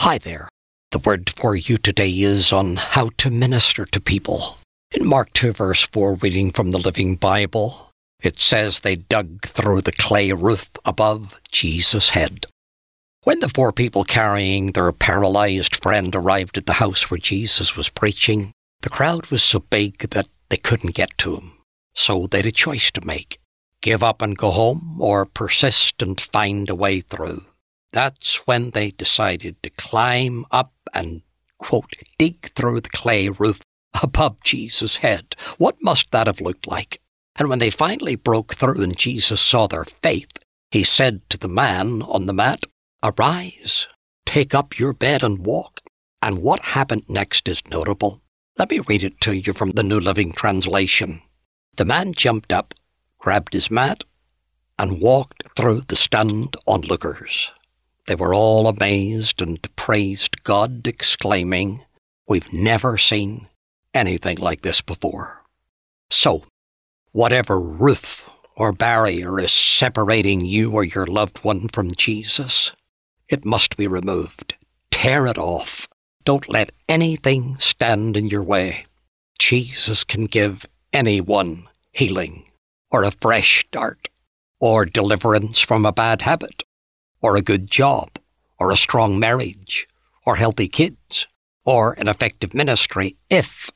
Hi there. The word for you today is on how to minister to people. In Mark 2 verse 4, reading from the Living Bible, it says they dug through the clay roof above Jesus' head. When the 4 people carrying their paralyzed friend arrived at the house where Jesus was preaching, the crowd was so big that they couldn't get to him. So they had a choice to make: give up and go home, or persist and find a way through. That's when they decided to climb up and, quote, dig through the clay roof above Jesus' head. What must that have looked like? And when they finally broke through and Jesus saw their faith, he said to the man on the mat, "Arise, take up your bed and walk." And what happened next is notable. Let me read it to you from the New Living Translation. The man jumped up, grabbed his mat, and walked through the stunned onlookers. They were all amazed and praised God, exclaiming, "We've never seen anything like this before." So, whatever roof or barrier is separating you or your loved one from Jesus, it must be removed. Tear it off. Don't let anything stand in your way. Jesus can give anyone healing, or a fresh start, or deliverance from a bad habit, or a good job, or a strong marriage, or healthy kids, or an effective ministry, if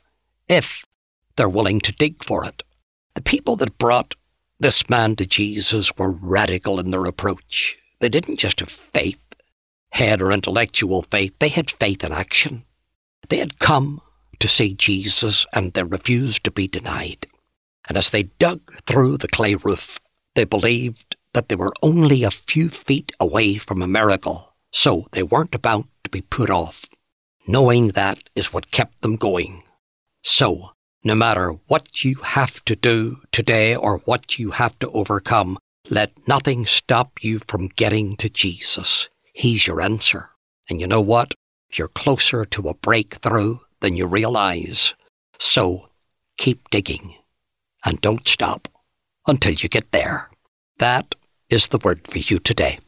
they're willing to dig for it. The people that brought this man to Jesus were radical in their approach. They didn't just have faith, head or intellectual faith, they had faith in action. They had come to see Jesus and they refused to be denied. And as they dug through the clay roof, they believed that they were only a few feet away from a miracle, so they weren't about to be put off. Knowing that is what kept them going. So, no matter what you have to do today or what you have to overcome, let nothing stop you from getting to Jesus. He's your answer. And you know what? You're closer to a breakthrough than you realize. So, keep digging and don't stop until you get there. That is the word for you today.